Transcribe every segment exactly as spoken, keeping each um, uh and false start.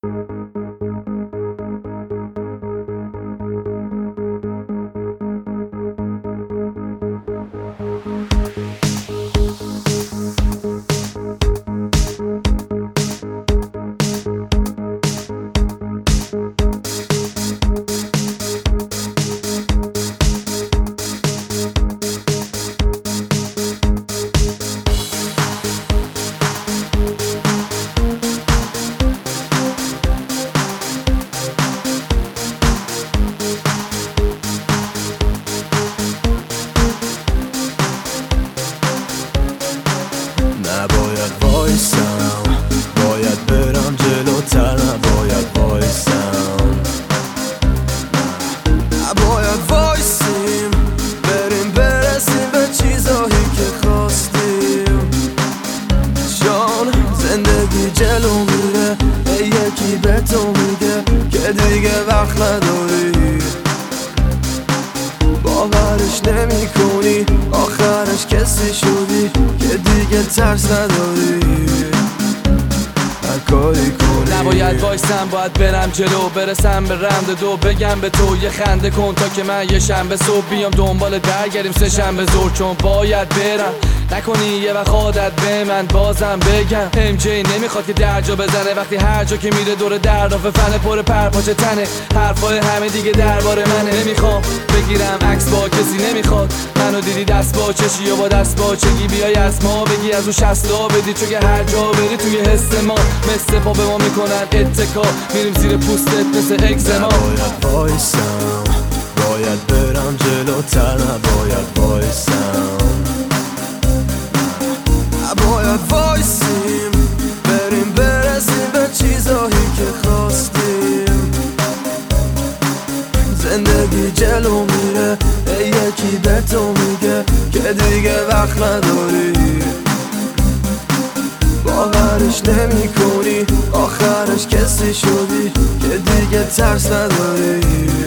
نباید وایسم، باید برم جلوتر، نباید وایسم، نباید وایسیم بریم برسیم به چیزایی که خواستیم. جان زندگی جلو میره، یکی به تو میگه که دیگه وقت نداری، باورش نمی کنی آخرش کسی شدی که دیگه ترس نداری هر کاری کنی. نباید وایسم، باید برم جلو، برسم به رند دو، بگم به تو یه خنده کن تا که من یه شنبه صبح بیام دنبالت برگردیم سه شنبه ظهر. چون باید برم، نکنی یه وقت عادت به من بازم بگم ام جی نمیخواد که درجا بزنه وقتی هر جا که میره دور دردافه فنه پر پرپاچه تنه، حرفای همه دیگه درباره منه. نمیخوام بگیرم عکس با کسی، نمیخواد منو دیدی دست با چشی یا با دست با چگی بیای از ما بگی از اون شستا بدی، چون که هر جا بری توی حس ما مثل پا به ما میکنن اتکا، میریم زیر پوستت مثل اگزما. نباید وایسم، باید برم جلوتر، نباید وایسم، نباید وایسیم بریم برسیم به چیزایی که خواستیم. زندگی جلو میره، یکی به تو میگه که دیگه وقت نداری، باورش نمی کنی آخرش کسی شدی که دیگه ترس نداری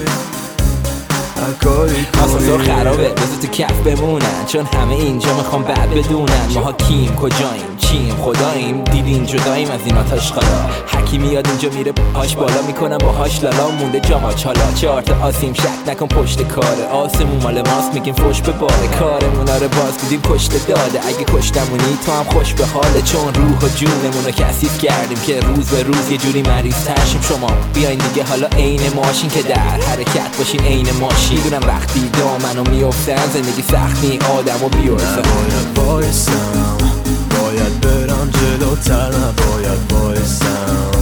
هر کاری کنی. آسانسور خرابه بذار تو کف بمونن، چون همه اینجا میخوام بعد بدونن ماها کیم کجاییم چیم خداییم، دیدین جداییم از این آتش خدا. هرکی میاد اینجا میره پاش بالا میکنم باهاش لالا، مونده جاماچ حالا چهار تا آسیم شک نکن پشت کاره، آسمون مال ماست میگیم فوش به باره، کارمون آره باز بودیم پشت داده، اگه کشتمونی تو هم خوش به حاله، چون روح و جونمون رو کثیف کردیم که روز به روز یه جوری مریض ترشیم. شما بیاین دیگه حالا عین ماشین که در حرکت باشین عین ماشین، میدونم وقتی دامنو میافتن زندگی سختی آدمو بیورزن. نباید وایسم، باید برم جلوتر، نباید وایسم،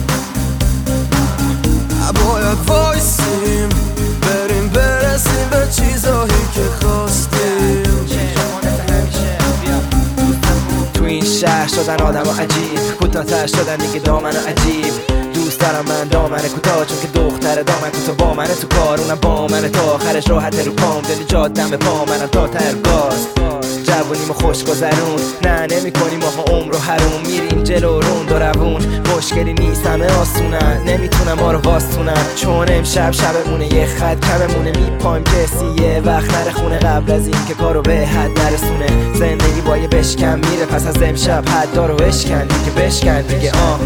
نباید وایسیم بریم برسیم به چیزایی که خواستیم. تو این شهر شدن آدم عجیب، کوتاه‌تر شدن دیگه دامن عجیب. دوست دارم من دامن کوتاه، چون که دختر دامن کوتاه با منه تو کار، اونم با منه تا آخرش راحت رو پام، دل جادم به پا منم تا ترگاز. جوونیمو خوش گذرون، نه نمی کنیم آقا عمر و حروم، میریم جلو رون دو روون، مشکلی نیست همه آسونن، نمیتونم ما رو واستونن، چون امشب شبمونه یه خط کممونه، میپایم کسی یه وقت نره خونه قبل از این که کارو به حد نرسونه. زندگی با یه بشکن میره، پس از امشب حدا رو بشکن دیگه، بشکن دیگه آه.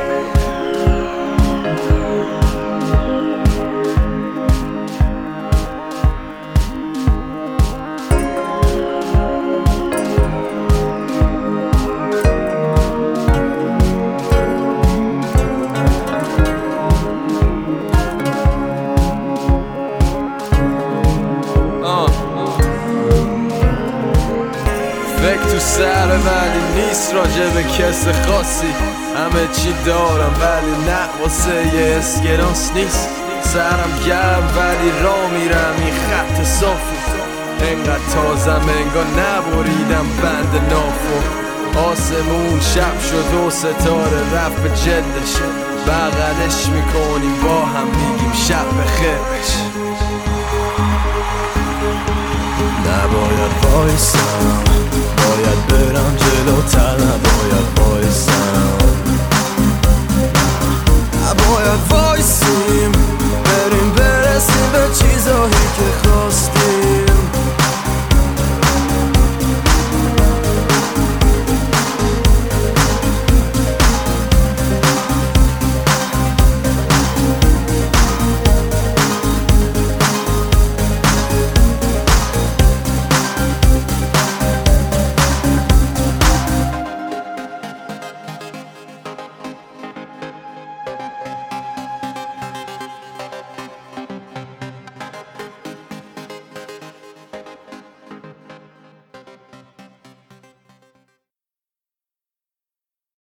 فکر تو سر ولی نیست راجع به کس خاصی، همه چی دارم ولی نه واسه یه اسکناس نیست. سرم گرم ولی را میرم این خط صافی، انقدر تازم انگار نبریدم بند نافو. آسمون شب شد و ستاره رفت به جدش، بغلش میکنیم با هم میگیم شب بخیرش. نباید وایسم، باید برم جلوتر، نباید وایسم،